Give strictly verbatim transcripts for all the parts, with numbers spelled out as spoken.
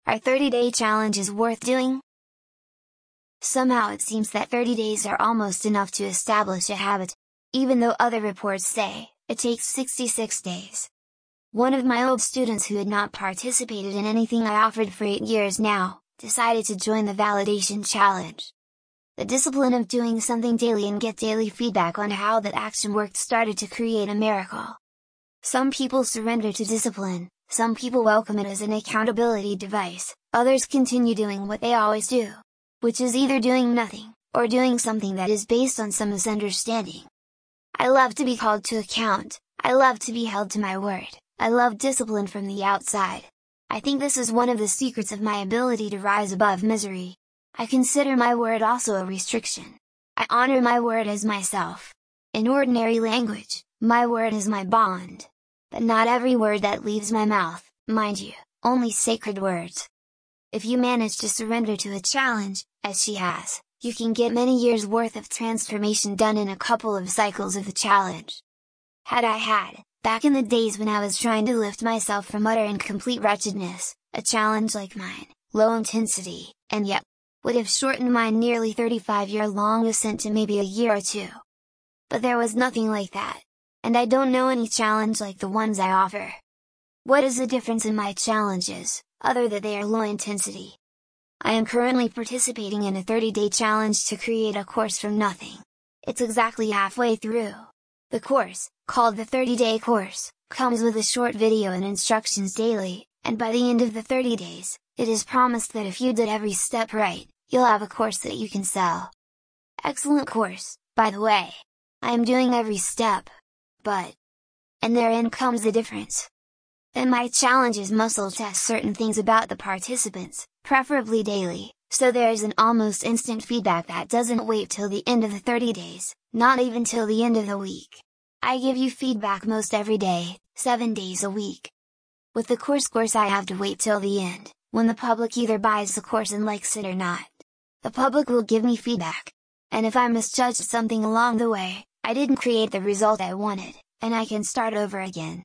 Are thirty day challenges worth doing? Somehow it seems that thirty days are almost enough to establish a habit, even though other reports say it takes sixty-six days. One of my old students who had not participated in anything I offered for eight years now, decided to join the validation challenge. The discipline of doing something daily and get daily feedback on how that action worked started to create a miracle. Some people surrender to discipline, some people welcome it as an accountability device, others continue doing what they always do, which is either doing nothing, or doing something that is based on some misunderstanding. I love to be called to account, I love to be held to my word, I love discipline from the outside. I think this is one of the secrets of my ability to rise above misery. I consider my word also a restriction. I honor my word as myself. In ordinary language, my word is my bond. But not every word that leaves my mouth, mind you, only sacred words. If you manage to surrender to a challenge, as she has, you can get many years worth of transformation done in a couple of cycles of the challenge. Had I had, back in the days when I was trying to lift myself from utter and complete wretchedness, a challenge like mine, low intensity, and yet, would have shortened my nearly thirty-five year long ascent to maybe a year or two. But there was nothing like that. And I don't know any challenge like the ones I offer. What is the difference in my challenges, other than they are low intensity? I am currently participating in a thirty day challenge to create a course from nothing. It's exactly halfway through. The course, called the thirty day course, comes with a short video and instructions daily, and by the end of the thirty days, it is promised that if you did every step right, you'll have a course that you can sell. Excellent course, by the way. I am doing every step. But, and therein comes the difference. Then my challenges muscle test certain things about the participants, preferably daily, so there is an almost instant feedback that doesn't wait till the end of the thirty days, not even till the end of the week. I give you feedback most every day, seven days a week. With the course course I have to wait till the end, when the public either buys the course and likes it or not. The public will give me feedback. And if I misjudged something along the way, I didn't create the result I wanted, and I can start over again.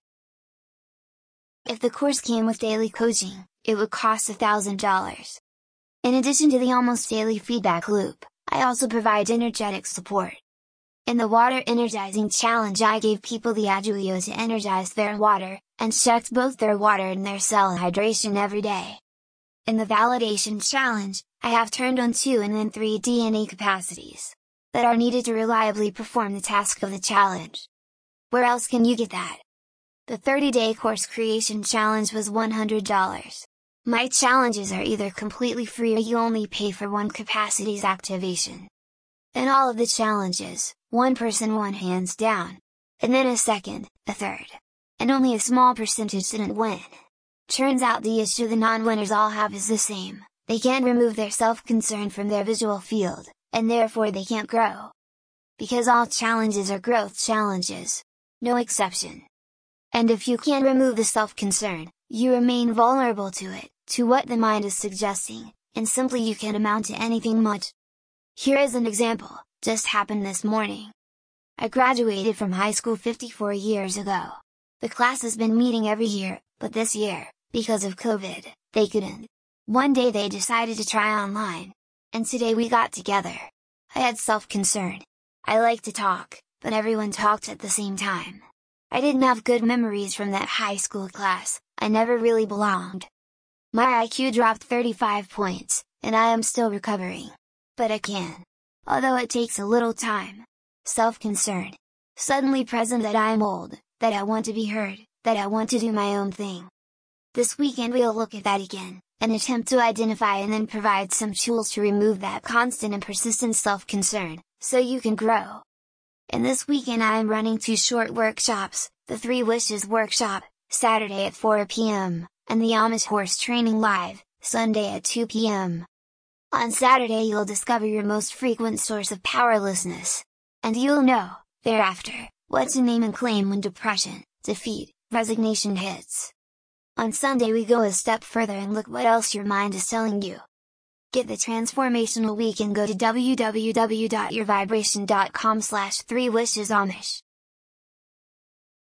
If the course came with daily coaching, it would cost one thousand dollars. In addition to the almost daily feedback loop, I also provide energetic support. In the Water Energizing Challenge I gave people the Agiio to energize their water, and checked both their water and their cell hydration every day. In the Validation Challenge, I have turned on two and then three D N A capacities that are needed to reliably perform the task of the challenge. Where else can you get that? The thirty day course creation challenge was one hundred dollars. My challenges are either completely free or you only pay for one capacity's activation. In all of the challenges, one person won hands down. And then a second, a third. And only a small percentage didn't win. Turns out the issue the non-winners all have is the same, they can't remove their self-concern from their visual field, and therefore they can't grow. Because all challenges are growth challenges. No exception. And if you can't remove the self-concern, you remain vulnerable to it, to what the mind is suggesting, and simply you can't amount to anything much. Here is an example, just happened this morning. I graduated from high school fifty-four years ago. The class has been meeting every year, but this year, because of COVID, they couldn't. One day they decided to try online. And today we got together. I had self-concern. I like to talk, but everyone talked at the same time. I didn't have good memories from that high school class, I never really belonged. My I Q dropped thirty-five points, and I am still recovering. But I can. Although it takes a little time. Self-concern. Suddenly present that I am old, that I want to be heard, that I want to do my own thing. This weekend we'll look at that again, and attempt to identify and then provide some tools to remove that constant and persistent self-concern, so you can grow. And this weekend I am running two short workshops, the Three Wishes Workshop, Saturday at four p m, and the Amish Horse Training Live, Sunday at two p m On Saturday you'll discover your most frequent source of powerlessness. And you'll know, thereafter, what to name and claim when depression, defeat, resignation hits. On Sunday we go a step further and look what else your mind is telling you. Get the Transformational Week and go to w w w dot your vibration dot com slash three wishes amish.